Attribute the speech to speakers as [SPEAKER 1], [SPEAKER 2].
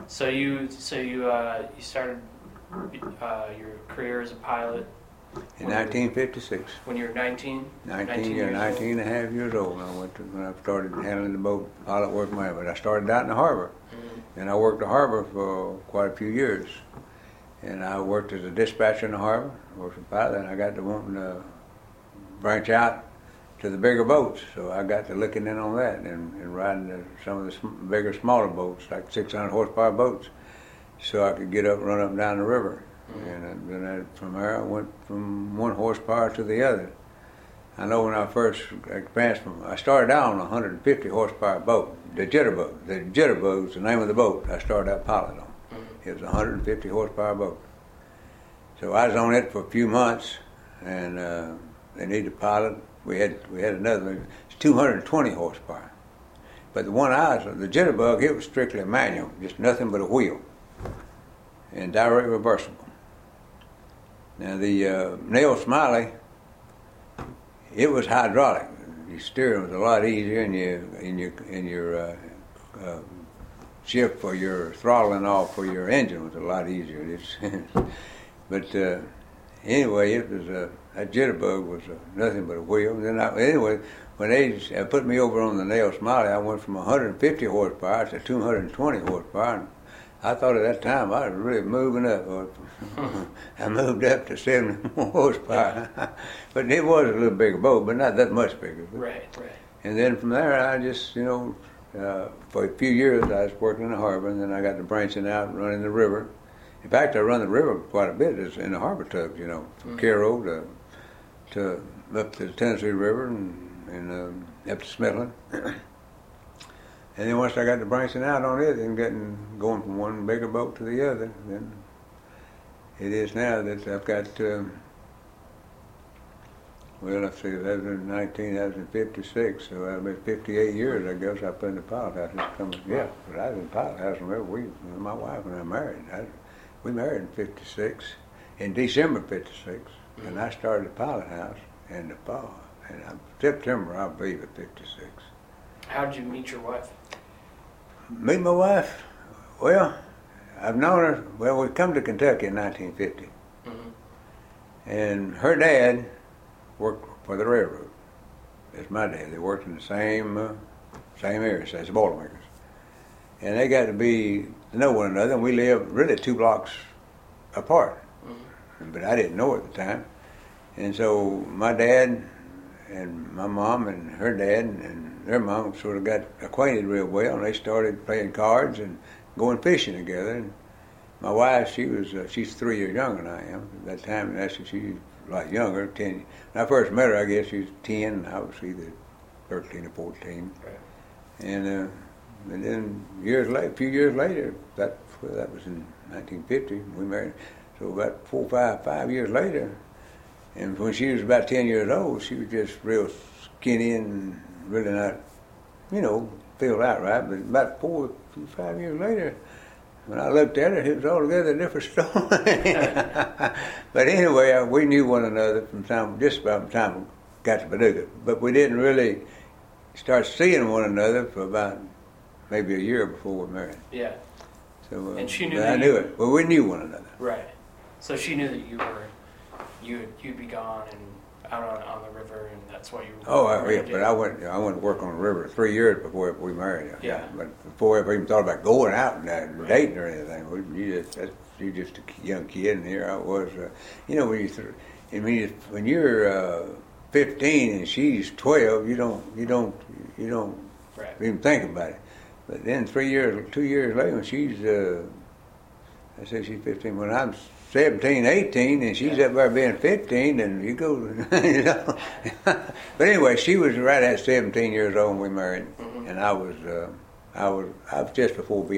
[SPEAKER 1] So you started your career as a pilot
[SPEAKER 2] In 1956.
[SPEAKER 1] when you were 19?
[SPEAKER 2] 19
[SPEAKER 1] years
[SPEAKER 2] and a half years old when I started handling the boat, pilot work. But I started out in the harbor.
[SPEAKER 1] Mm-hmm.
[SPEAKER 2] And I worked the harbor for quite a few years. And I worked as a dispatcher in the harbor, worked as a pilot, and I got to wanting to branch out to the bigger boats. So I got to looking in on that and riding some of the bigger, smaller boats, like 600 horsepower boats, so I could get up, run up and down the river. Mm-hmm. And then from there I went from one horsepower to the other. I know when I first advanced I started out on a 150 horsepower boat, the Jitterbug. The Jitterbug was the name of the boat I started out pilot on. Mm-hmm. It was a 150 horsepower boat. So I was on it for a few months, and they needed a pilot. We had another one. It's 220 horsepower. But the one the Jitterbug, it was strictly a manual, just nothing but a wheel, and direct reversible. Now the Nell Smiley, it was hydraulic. Your steering was a lot easier, and your shift for your throttling off for your engine was a lot easier. But anyway, it was that Jitterbug was nothing but a wheel. And then when they put me over on the Nell Smiley, I went from 150 horsepower to 220 horsepower. And I thought at that time I was really moving up. I moved up to 70 more horsepower. But it was a little bigger boat, but not that much bigger.
[SPEAKER 1] Right.
[SPEAKER 2] And then from there, I just, for a few years I was working in the harbor, and then I got to branching out and running the river. In fact, I run the river quite a bit in the harbor tubs, from Cairo to up to the Tennessee River and up to Smithland. And then once I got to branching out on it and going from one bigger boat to the other, then it is now that I've got, let's see, that was in 1956, so that'll be 58 years, I guess, I've been in the pilot house. But I was in the pilot house, remember, my wife and I married. We married in 56, in December 56, and I started the pilot house in the fall, and September, I believe, of 56.
[SPEAKER 1] How did you meet your wife?
[SPEAKER 2] Meet my wife? Well, I've known her, we come to Kentucky in 1950, and her dad worked for the railroad. That's my dad. They worked in the same area as the Boilermakers. And they got to know one another, and we lived really 2 blocks apart. Mm-hmm. But I didn't know at the time. And so my dad and my mom and her dad and their mom sort of got acquainted real well, and they started playing cards and going fishing together. And my wife, she's 3 years younger than I am at that time, and she was a lot younger, 10. When I first met her, I guess she was 10, and I was either 13 or 14. Right. And then a few years later, that was in 1950, we married. So about 5 years later, and when she was about 10 years old, she was just real skinny and really not, filled out right. But about 5 years later, when I looked at her, it was altogether a different story. But anyway, we knew one another just about the time we got to Paducah. But we didn't really start seeing one another for about maybe a year before we married.
[SPEAKER 1] Yeah.
[SPEAKER 2] So,
[SPEAKER 1] and she knew
[SPEAKER 2] I knew it. Well, we knew one another.
[SPEAKER 1] Right. So she knew that you'd be gone and out on the river, and that's why you.
[SPEAKER 2] But I went to work on the river 3 years before we married.
[SPEAKER 1] Yeah.
[SPEAKER 2] But before I ever even thought about going out and dating or anything, you're just a young kid, and here I was. When you're 15 and she's 12, you don't
[SPEAKER 1] right.
[SPEAKER 2] even think about it. But then 2 years later, when she's, I say she's 15, when I'm 17, 18, and she's up there being 15, and you go, But anyway, she was right at 17 years old when we married, and I was just before being